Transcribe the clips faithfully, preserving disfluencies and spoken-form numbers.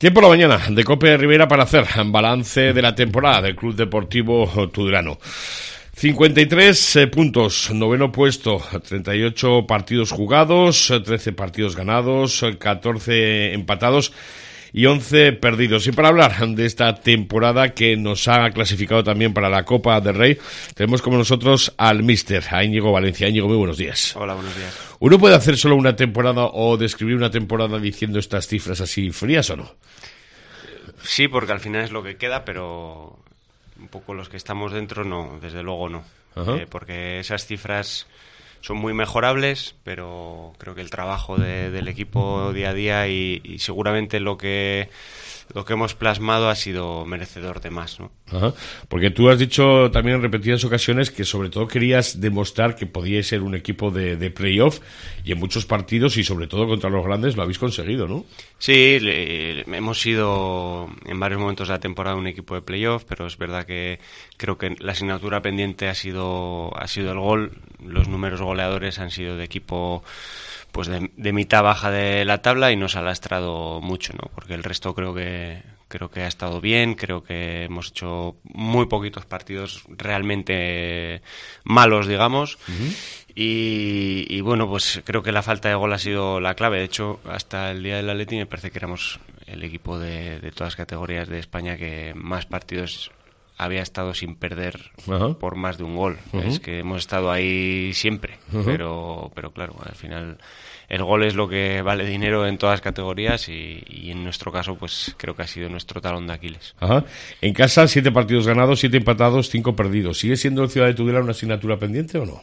Tiempo la mañana de Cope Rivera para hacer balance de la temporada del Club Deportivo Tudelano. cincuenta y tres eh, puntos, noveno puesto, treinta y ocho partidos jugados, trece partidos ganados, catorce empatados y once perdidos. Y para hablar de esta temporada que nos ha clasificado también para la Copa del Rey, tenemos como nosotros al míster, a Íñigo Valencia. Íñigo, muy buenos días. Hola, buenos días. ¿Uno puede hacer solo una temporada o describir una temporada diciendo estas cifras así frías o no? Sí, porque al final es lo que queda, pero un poco los que estamos dentro no, desde luego no. Eh, porque esas cifras son muy mejorables, pero creo que el trabajo de, del equipo día a día y, y seguramente lo que lo que hemos plasmado ha sido merecedor de más, ¿no? Ajá. Porque tú has dicho también en repetidas ocasiones que sobre todo querías demostrar que podíais ser un equipo de, de playoff, y en muchos partidos y sobre todo contra los grandes lo habéis conseguido, ¿no? Sí, le, hemos sido en varios momentos de la temporada un equipo de playoff, pero es verdad que creo que la asignatura pendiente ha sido ha sido el gol. Los números goleadores han sido de equipo pues de, de mitad baja de la tabla y nos ha lastrado mucho, ¿no? Porque el resto creo que creo que ha estado bien, creo que hemos hecho muy poquitos partidos realmente malos, digamos. Uh-huh. Y, y bueno, pues creo que la falta de gol ha sido la clave. De hecho, hasta el día del Atleti me parece que éramos el equipo de, de todas las categorías de España que más partidos había estado sin perder uh-huh. por más de un gol. Uh-huh. Es que hemos estado ahí siempre, uh-huh. pero pero claro, al final el gol es lo que vale dinero en todas las categorías y, y en nuestro caso pues creo que ha sido nuestro talón de Aquiles. Ajá. En casa, siete partidos ganados, siete empatados, cinco perdidos. ¿Sigue siendo el Ciudad de Tudela una asignatura pendiente o no?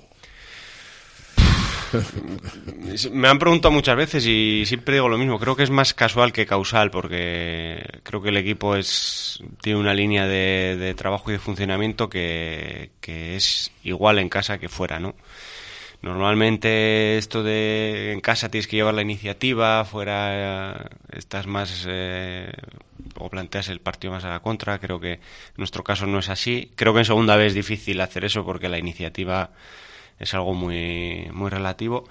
Me han preguntado muchas veces y siempre digo lo mismo. Creo que es más casual que causal, porque creo que el equipo es tiene una línea de, de trabajo y de funcionamiento que, que es igual en casa que fuera, ¿no? Normalmente esto de en casa tienes que llevar la iniciativa, fuera estás más eh, o planteas el partido más a la contra. Creo que en nuestro caso no es así. Creo que en segunda vez es difícil hacer eso porque la iniciativa es algo muy muy relativo,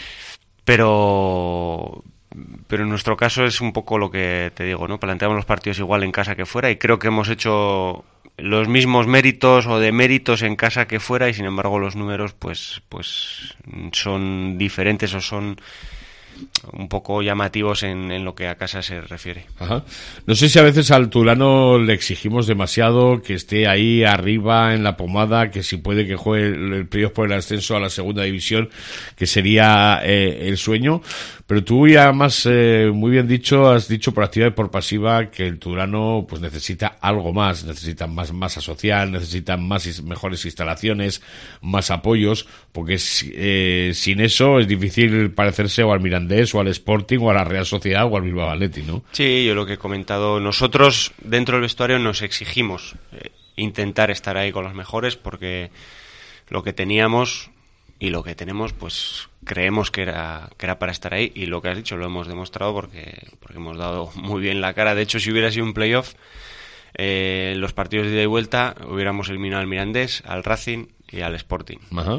pero pero en nuestro caso es un poco lo que te digo, ¿no? Planteamos los partidos igual en casa que fuera y creo que hemos hecho los mismos méritos o deméritos en casa que fuera y sin embargo los números pues pues son diferentes o son un poco llamativos en, en lo que a casa se refiere. Ajá. No sé si a veces al Tudelano le exigimos demasiado, que esté ahí arriba en la pomada, que si puede que juegue el, el playoff por el ascenso a la segunda división, que sería eh, el sueño. Pero tú ya más, eh, muy bien dicho, has dicho por activa y por pasiva que el Tudelano pues necesita algo más, necesita más masa social, necesita más mejores instalaciones, más apoyos, porque eh, sin eso es difícil parecerse o al Mirandés o al Sporting o a la Real Sociedad o al Bilbao Athletic, ¿no? Sí, yo lo que he comentado, nosotros dentro del vestuario nos exigimos eh, intentar estar ahí con los mejores porque lo que teníamos y lo que tenemos pues creemos que era que era para estar ahí y lo que has dicho lo hemos demostrado porque porque hemos dado muy bien la cara. De hecho, si hubiera sido un playoff, eh, los partidos de ida y vuelta hubiéramos eliminado al Mirandés, al Racing y al Sporting. Ajá.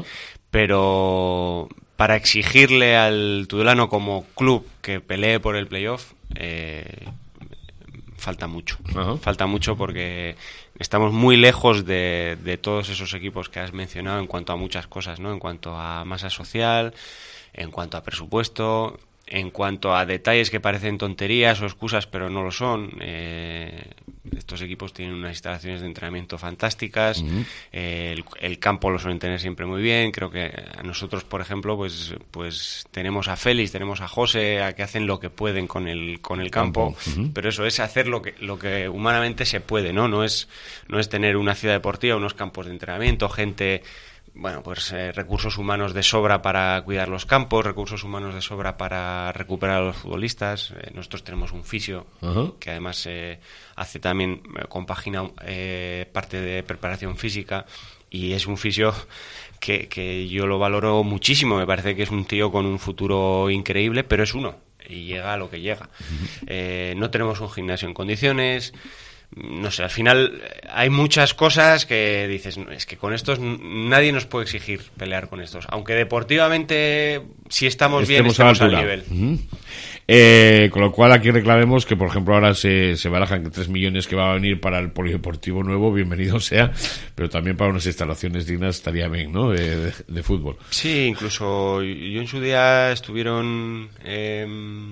Pero para exigirle al Tudelano como club que pelee por el playoff, eh, falta mucho. Uh-huh. Falta mucho porque estamos muy lejos de, de todos esos equipos que has mencionado en cuanto a muchas cosas, ¿no? En cuanto a masa social, en cuanto a presupuesto, en cuanto a detalles que parecen tonterías o excusas pero no lo son. Eh, estos equipos tienen unas instalaciones de entrenamiento fantásticas. Uh-huh. eh, el, el campo lo suelen tener siempre muy bien. Creo que a nosotros, por ejemplo, pues pues tenemos a Félix, tenemos a José, a que hacen lo que pueden con el con el campo, campo. Uh-huh. Pero eso es hacer lo que lo que humanamente se puede, no no es no es tener una ciudad deportiva, unos campos de entrenamiento, gente. Bueno, pues eh, recursos humanos de sobra para cuidar los campos, recursos humanos de sobra para recuperar a los futbolistas. Eh, nosotros tenemos un fisio uh-huh. que además eh, hace también, eh, compagina eh, parte de preparación física y es un fisio que, que yo lo valoro muchísimo. Me parece que es un tío con un futuro increíble, pero es uno y llega a lo que llega. Uh-huh. Eh, no tenemos un gimnasio en condiciones. No sé, al final hay muchas cosas que dices, es que con estos nadie nos puede exigir pelear con estos, aunque deportivamente si estamos bien estamos al nivel. Uh-huh. Eh, con lo cual aquí reclamemos que, por ejemplo, ahora se, se barajan que tres millones que va a venir para el polideportivo nuevo, bienvenido sea, pero también para unas instalaciones dignas estaría bien, ¿no? De, de, de fútbol. Sí, incluso yo en su día estuvieron... Eh,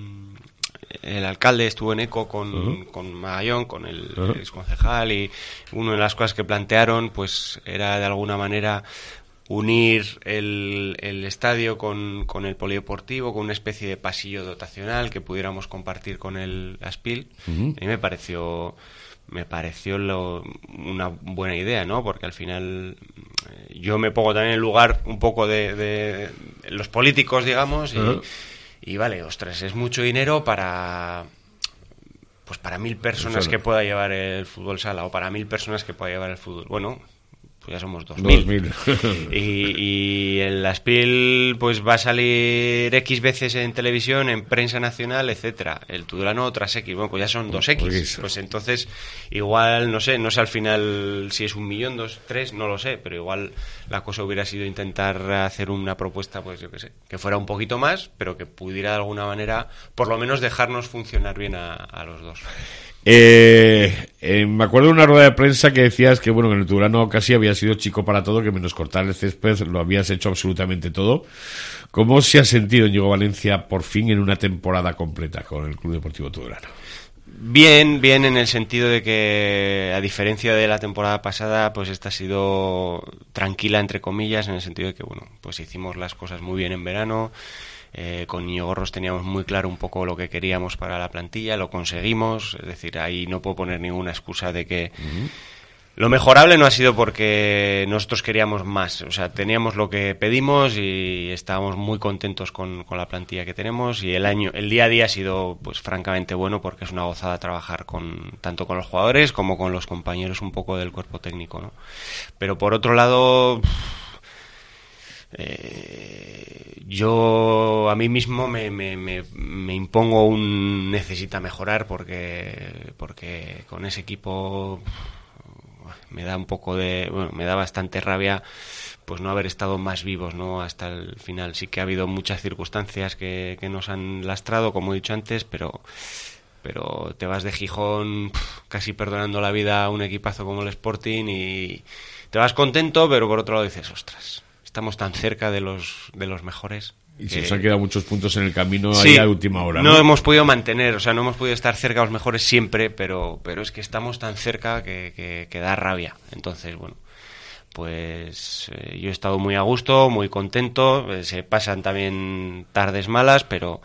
el alcalde estuvo en eco con, uh-huh. con Magallón, con el uh-huh. exconcejal, y una de las cosas que plantearon pues era de alguna manera unir el, el estadio con, con el polideportivo, con una especie de pasillo dotacional que pudiéramos compartir con el Aspil. Uh-huh. A mí me pareció me pareció lo, una buena idea, ¿no? Porque al final eh, yo me pongo también en el lugar un poco de, de, de los políticos, digamos, y, uh-huh. y vale, ostras, es mucho dinero para... pues para mil personas que pueda llevar el fútbol sala, o para mil personas que pueda llevar el fútbol. Bueno, pues ya somos dos mil. y, y el Aspil pues va a salir X veces en televisión, en prensa nacional, etcétera. El Tudelano otras X. Bueno, pues ya son dos X. Pues entonces, igual, no sé, no sé al final si es un millón, dos, tres, no lo sé, pero igual la cosa hubiera sido intentar hacer una propuesta, pues yo qué sé, que fuera un poquito más, pero que pudiera de alguna manera, por lo menos dejarnos funcionar bien a, a los dos. Eh, eh, me acuerdo de una rueda de prensa que decías que bueno, que en el Tudelano casi había sido chico para todo, que menos cortar el césped lo habías hecho absolutamente todo. ¿Cómo se ha sentido Íñigo Valencia por fin en una temporada completa con el Club Deportivo Tudelano? Bien, bien en el sentido de que, a diferencia de la temporada pasada, pues esta ha sido tranquila, entre comillas, en el sentido de que, bueno, pues hicimos las cosas muy bien en verano. Eh, con Íñigo Gorros teníamos muy claro un poco lo que queríamos para la plantilla, lo conseguimos, es decir, ahí no puedo poner ninguna excusa de que uh-huh. lo mejorable no ha sido porque nosotros queríamos más, o sea, teníamos lo que pedimos y estábamos muy contentos con, con la plantilla que tenemos, y el año, el día a día ha sido pues francamente bueno, porque es una gozada trabajar con tanto con los jugadores como con los compañeros un poco del cuerpo técnico, ¿no? Pero por otro lado... Eh, yo a mí mismo me, me, me, me impongo un necesita mejorar porque porque con ese equipo me da un poco de bueno, me da bastante rabia pues no haber estado más vivos, ¿no? Hasta el final. Sí que ha habido muchas circunstancias que, que nos han lastrado, como he dicho antes, pero pero te vas de Gijón casi perdonando la vida a un equipazo como el Sporting y te vas contento, pero por otro lado dices, ostras, estamos tan cerca de los de los mejores. Y se os han quedado muchos puntos en el camino sí, ahí a última hora. No, no hemos podido mantener, o sea, no hemos podido estar cerca de los mejores siempre, pero pero es que estamos tan cerca que, que, que da rabia. Entonces, bueno, pues eh, yo he estado muy a gusto, muy contento. Eh, se pasan también tardes malas, pero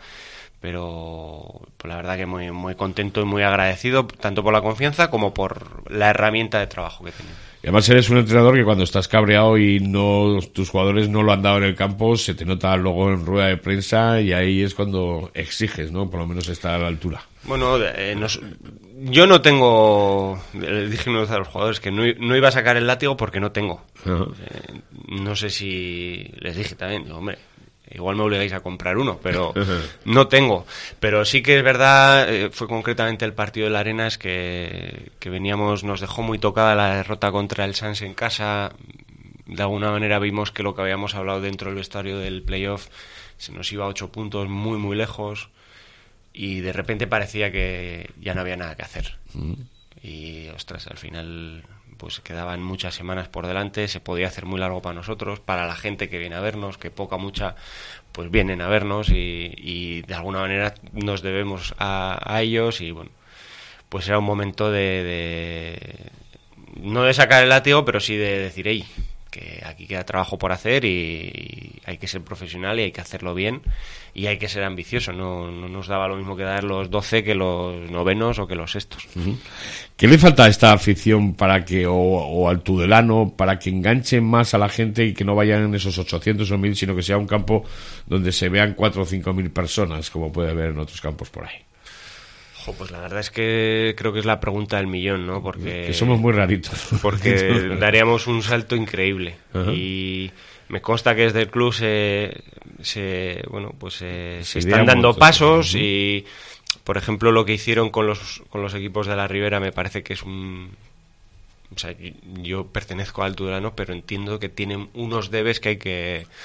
pero pues la verdad que muy muy contento y muy agradecido, tanto por la confianza como por la herramienta de trabajo que tenemos. Y además eres un entrenador que cuando estás cabreado y no tus jugadores no lo han dado en el campo, se te nota luego en rueda de prensa y ahí es cuando exiges, ¿no? Por lo menos estar a la altura. Bueno, eh, nos, yo no tengo... Le dije una vez a los jugadores que no, no iba a sacar el látigo porque no tengo. Uh-huh. Eh, no sé si... Les dije también, digo, hombre... Igual me obligáis a comprar uno, pero no tengo. Pero sí que es verdad, eh, fue concretamente el partido de la Arenas que, que veníamos, nos dejó muy tocada la derrota contra el Sans en casa. De alguna manera vimos que lo que habíamos hablado dentro del vestuario del playoff se nos iba a ocho puntos muy muy lejos y de repente parecía que ya no había nada que hacer. Mm. Y ostras, al final... pues quedaban muchas semanas por delante, se podía hacer muy largo para nosotros, para la gente que viene a vernos, que poca mucha pues vienen a vernos y, y de alguna manera nos debemos a, a ellos y bueno, pues era un momento de, de no de sacar el látigo, pero sí de decir, hey, que aquí queda trabajo por hacer y hay que ser profesional y hay que hacerlo bien y hay que ser ambicioso, no, no nos daba lo mismo que dar los doce que los novenos o que los sextos. Uh-huh. ¿Qué le falta a esta afición para que, o, o al Tudelano, para que enganche más a la gente y que no vayan en esos ochocientos o mil, sino que sea un campo donde se vean cuatro o cinco mil personas, como puede haber en otros campos por ahí? Jo, pues la verdad es que creo que es la pregunta del millón, ¿no? Porque que somos muy raritos. Porque daríamos un salto increíble. Uh-huh. Y me consta que desde el club se, se bueno, pues se, se están dando pasos. Uh-huh. Y, por ejemplo, lo que hicieron con los con los equipos de la Ribera me parece que es un... O sea, yo pertenezco al Tudelano, pero entiendo que tienen unos debes que hay que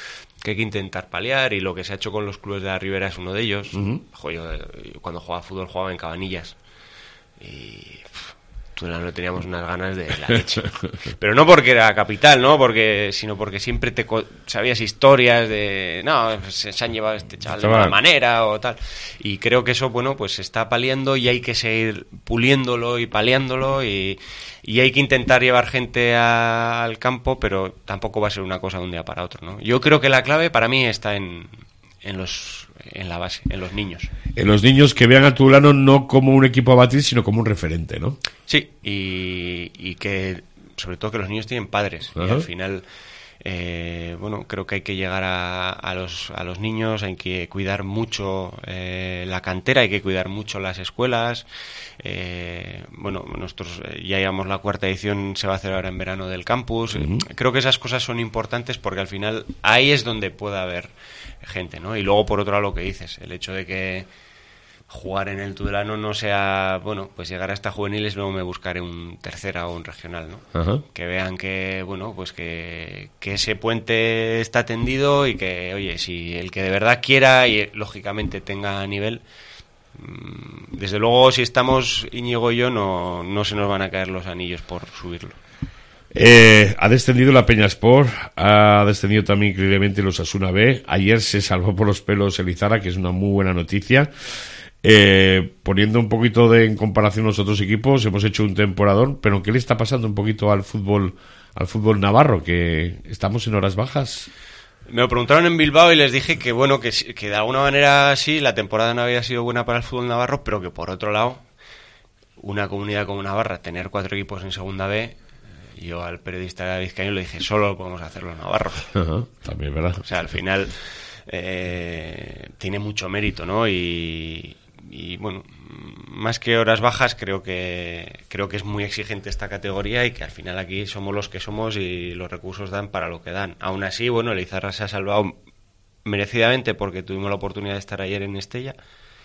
que hay que intentar paliar, y lo que se ha hecho con los clubes de la Ribera es uno de ellos. Uh-huh. Jo, yo, yo cuando jugaba fútbol jugaba en Cabanillas y tú no teníamos unas ganas de la leche, pero no porque era capital, no porque sino porque siempre te co- sabías historias de no, pues se han llevado a este chaval de mala manera o tal, y creo que eso, bueno, pues se está paliando y hay que seguir puliéndolo y paliándolo, y Y hay que intentar llevar gente a, al campo, pero tampoco va a ser una cosa de un día para otro, ¿no? Yo creo que la clave para mí está en, en los en la base, en los niños. En los niños que vean a Tudelano no como un equipo a batir, sino como un referente, ¿no? Sí, y, y que sobre todo que los niños tienen padres. Uh-huh. Y al final, eh, bueno, creo que hay que llegar a, a, los, a los niños, hay que cuidar mucho eh, la cantera, hay que cuidar mucho las escuelas. Eh, bueno, nosotros ya llevamos la cuarta edición, se va a hacer ahora en verano del campus. Uh-huh. Creo que esas cosas son importantes porque al final ahí es donde puede haber gente, ¿no? Y luego, por otro lado, lo que dices, el hecho de que jugar en el Tudelano no sea, bueno, pues llegar hasta juveniles, luego me buscaré un tercera o un regional, ¿no? Uh-huh. Que vean que, bueno, pues que, que ese puente está tendido y que, oye, si el que de verdad quiera y lógicamente tenga nivel, desde luego si estamos Íñigo y yo no, no se nos van a caer los anillos por subirlo. Eh, ha descendido la Peña Sport, ha descendido también increíblemente los Osasuna B. Ayer se salvó por los pelos el Izarra, que es una muy buena noticia. Eh, poniendo un poquito de en comparación los otros equipos, hemos hecho un temporadón, pero ¿qué le está pasando un poquito al fútbol, al fútbol navarro? Que estamos en horas bajas. Me lo preguntaron en Bilbao y les dije que bueno, que, que de alguna manera sí, la temporada no había sido buena para el fútbol navarro, pero que por otro lado, una comunidad como Navarra, tener cuatro equipos en segunda B, yo al periodista vizcaíno le dije, solo lo podemos hacer los navarros. Uh-huh, también, ¿verdad? O sea, al final eh, tiene mucho mérito, ¿no? Y, y bueno, más que horas bajas, creo que creo que es muy exigente esta categoría y que al final aquí somos los que somos y los recursos dan para lo que dan. Aún así, bueno, el Izarra se ha salvado merecidamente porque tuvimos la oportunidad de estar ayer en Estella.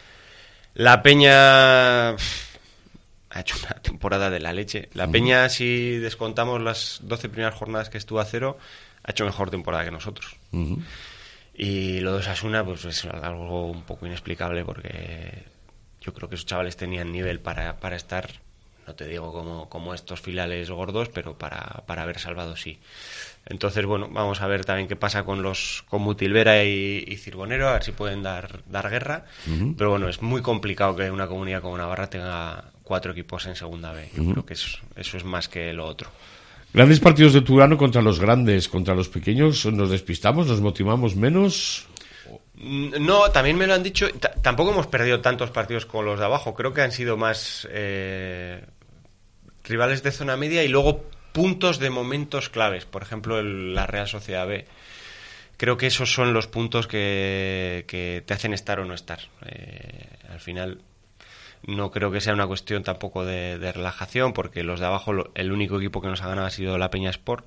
La Peña ha hecho una temporada de la leche. La uh-huh. Peña, si descontamos las doce primeras jornadas que estuvo a cero, ha hecho mejor temporada que nosotros. Uh-huh. Y lo de Osasuna, pues es algo un poco inexplicable porque yo creo que esos chavales tenían nivel para, para estar, no te digo como, como estos filiales gordos, pero para, para haber salvado sí. Entonces, bueno, vamos a ver también qué pasa con los con Mutilvera y, y Cirbonero, a ver si pueden dar, dar guerra. Uh-huh. Pero bueno, es muy complicado que una comunidad como Navarra tenga cuatro equipos en segunda B. Yo uh-huh. creo que es, eso es más que lo otro. Grandes partidos de Tudelano contra los grandes, contra los pequeños, ¿nos despistamos, nos motivamos menos? No, también me lo han dicho. T- tampoco hemos perdido tantos partidos con los de abajo. Creo que han sido más eh, rivales de zona media y luego puntos de momentos claves. Por ejemplo, el, la Real Sociedad B. Creo que esos son los puntos que, que te hacen estar o no estar. Eh, al final no creo que sea una cuestión tampoco de, de relajación, porque los de abajo, lo, el único equipo que nos ha ganado ha sido la Peña Sport.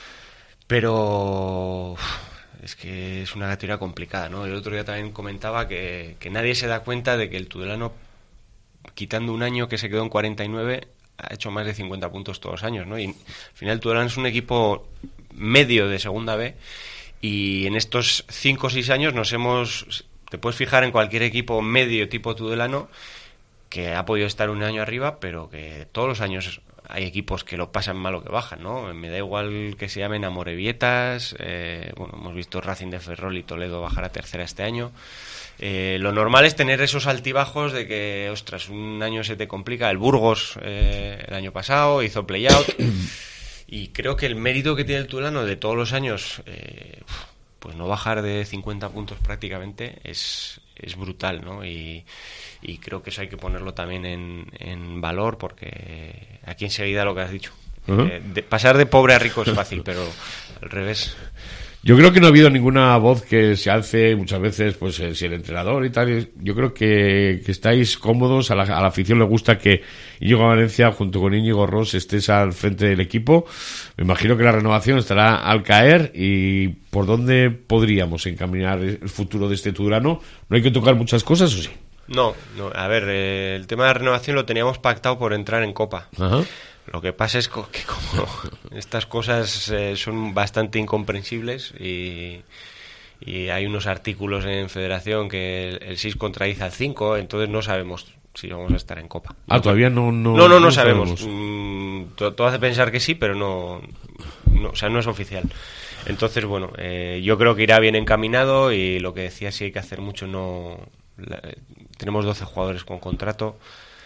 Pero es que es una categoría complicada, ¿no? El otro día también comentaba que, que nadie se da cuenta de que el Tudelano, quitando un año que se quedó en cuarenta y nueve, ha hecho más de cincuenta puntos todos los años, ¿no? Y al final el Tudelano es un equipo medio de segunda B y en estos cinco o seis años nos hemos... Te puedes fijar en cualquier equipo medio tipo Tudelano que ha podido estar un año arriba, pero que todos los años hay equipos que lo pasan mal o que bajan, ¿no? Me da igual que se llamen Amorebietas, eh, bueno, hemos visto Racing de Ferrol y Toledo bajar a tercera este año. Eh, lo normal es tener esos altibajos de que, ostras, un año se te complica. El Burgos eh, el año pasado hizo play-out y creo que el mérito que tiene el Tudelano de todos los años, eh, pues no bajar de cincuenta puntos prácticamente es, es brutal, ¿no? Y, y creo que eso hay que ponerlo también en, en valor porque aquí enseguida lo que has dicho. Uh-huh. Eh, de, pasar de pobre a rico es fácil, pero al revés. Yo creo que no ha habido ninguna voz que se alce muchas veces, pues eh, si el entrenador y tal. Yo creo que, que estáis cómodos, a la, a la afición le gusta que Íñigo Valencia junto con Íñigo Ross estés al frente del equipo. Me imagino que la renovación estará al caer. ¿Y por dónde podríamos encaminar el futuro de este Tudelano? ¿No hay que tocar muchas cosas o sí? No, no. A ver, eh, el tema de la renovación lo teníamos pactado por entrar en Copa. Ajá. Lo que pasa es que como estas cosas eh, son bastante incomprensibles y, y hay unos artículos en Federación que el, el seis contradice al cinco, entonces no sabemos si vamos a estar en Copa. Ah, todavía no no no, no, no, no sabemos. sabemos. Mm, todo, todo hace pensar que sí, pero no, no, o sea, no es oficial. Entonces, bueno, eh, yo creo que irá bien encaminado y lo que decía, sí hay que hacer mucho. No la, tenemos doce jugadores con contrato,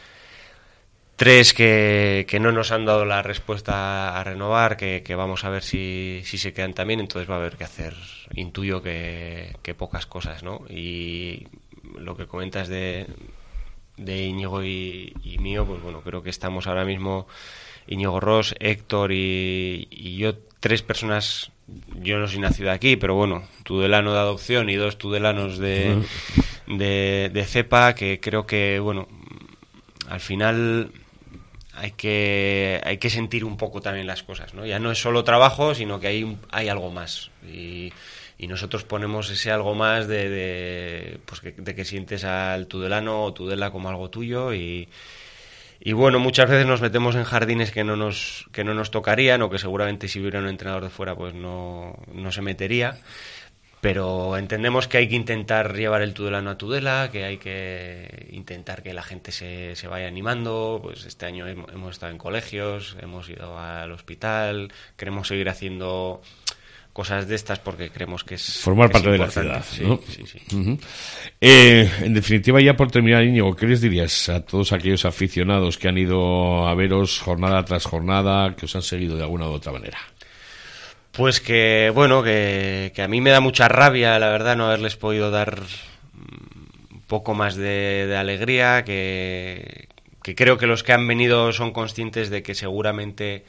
tres que, que no nos han dado la respuesta a renovar, que, que vamos a ver si, si se quedan también, entonces va a haber que hacer, intuyo que, que pocas cosas, ¿no? Y lo que comentas de, de Íñigo y, y mío, pues bueno, creo que estamos ahora mismo, Íñigo Ros, Héctor y, y yo, tres personas. Yo no soy nacido aquí, pero bueno, tudelano de adopción y dos tudelanos de, de, de cepa, que creo que, bueno, al final hay que hay que sentir un poco también las cosas, ¿no? Ya no es solo trabajo, sino que hay hay algo más, y, y nosotros ponemos ese algo más de, de pues que, de que sientes al tudelano o tudela como algo tuyo, y Y bueno, muchas veces nos metemos en jardines que no nos que no nos tocarían, o que seguramente si hubiera un entrenador de fuera pues no, no se metería, pero entendemos que hay que intentar llevar el tudelano a Tudela, que hay que intentar que la gente se, se vaya animando. Pues este año hemos, hemos estado en colegios, hemos ido al hospital, queremos seguir haciendo cosas de estas porque creemos que es formar que parte es de la ciudad, ¿no? Sí, sí, sí. Uh-huh. Eh, en definitiva, ya por terminar, Íñigo, ¿qué les dirías a todos aquellos aficionados que han ido a veros jornada tras jornada, que os han seguido de alguna u otra manera? Pues que, bueno, que, que a mí me da mucha rabia, la verdad, no haberles podido dar un poco más de, de alegría, que, que creo que los que han venido son conscientes de que seguramente...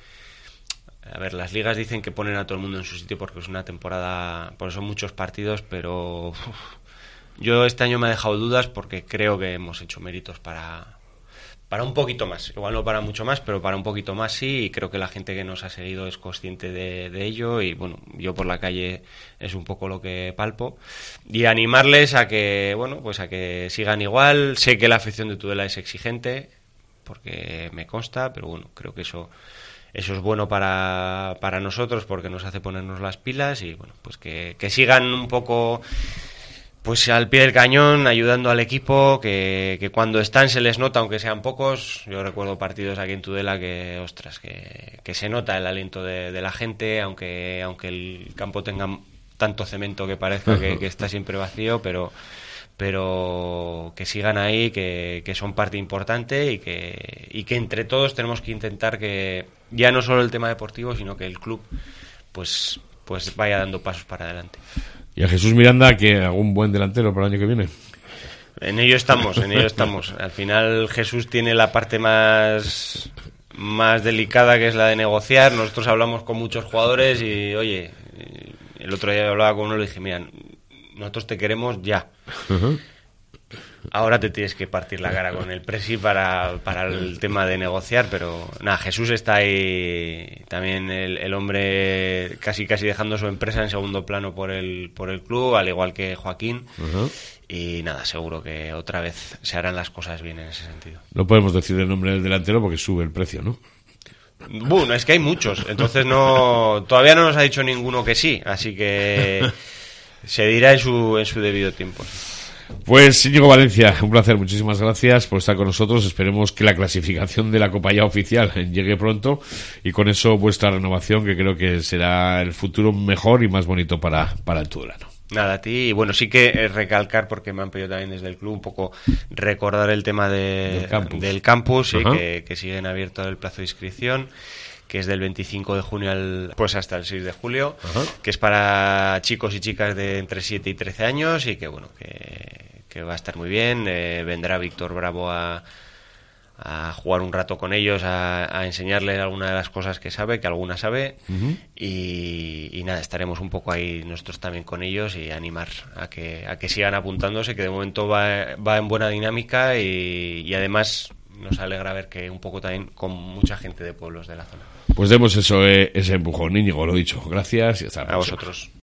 A ver, las ligas dicen que ponen a todo el mundo en su sitio porque es una temporada, porque son muchos partidos, pero uf, yo este año me ha dejado dudas porque creo que hemos hecho méritos para, para un poquito más. Igual no para mucho más, pero para un poquito más sí, y creo que la gente que nos ha seguido es consciente de, de ello, y bueno, yo por la calle es un poco lo que palpo. Y animarles a que, bueno, pues a que sigan igual. Sé que la afición de Tudela es exigente, porque me consta, pero bueno, creo que eso... Eso es bueno para, para nosotros porque nos hace ponernos las pilas, y bueno, pues que, que sigan un poco pues al pie del cañón, ayudando al equipo, que, que cuando están se les nota, aunque sean pocos. Yo recuerdo partidos aquí en Tudela que, ostras, que, que se nota el aliento de, de la gente, aunque, aunque el campo tenga tanto cemento que parezca que, que está siempre vacío, pero... pero que sigan ahí, que, que son parte importante, y que, y que entre todos tenemos que intentar que ya no solo el tema deportivo, sino que el club pues, pues vaya dando pasos para adelante. ¿Y a Jesús Miranda, que algún buen delantero para el año que viene? En ello estamos, en ello estamos. Al final Jesús tiene la parte más, más delicada, que es la de negociar. Nosotros hablamos con muchos jugadores y, oye, el otro día hablaba con uno y le dije, mira, nosotros te queremos ya. Uh-huh. Ahora te tienes que partir la cara con el presi para, para el tema de negociar, pero nada, Jesús está ahí también, el, el hombre casi casi dejando su empresa en segundo plano por el por el club, al igual que Joaquín. Uh-huh. Y nada, seguro que otra vez se harán las cosas bien en ese sentido. No podemos decir el nombre del delantero porque sube el precio, ¿no? Bueno, es que hay muchos, entonces no, todavía no nos ha dicho ninguno que sí, así que se dirá en su en su debido tiempo. Pues Íñigo Valencia, un placer, muchísimas gracias por estar con nosotros. Esperemos que la clasificación de la Copa ya oficial llegue pronto, y con eso vuestra renovación, que creo que será el futuro mejor y más bonito para, para el tudelano. Nada, a ti, y bueno, sí que recalcar, porque me han pedido también desde el club un poco recordar el tema de, del campus, del campus y que, que siguen abierto el plazo de inscripción, que es del veinticinco de junio al, pues hasta el seis de julio, uh-huh. que es para chicos y chicas de entre siete y trece años, y que bueno, que, que va a estar muy bien. Eh, vendrá Víctor Bravo a, a jugar un rato con ellos, a, a enseñarles alguna de las cosas que sabe, que alguna sabe, uh-huh. y, y nada, estaremos un poco ahí nosotros también con ellos, y animar a que, a que sigan apuntándose, que de momento va, va en buena dinámica, y, y además nos alegra ver que un poco también con mucha gente de pueblos de la zona. Pues demos eso, eh, ese empujón, Íñigo, lo dicho. Gracias y hasta la próxima. A vosotros.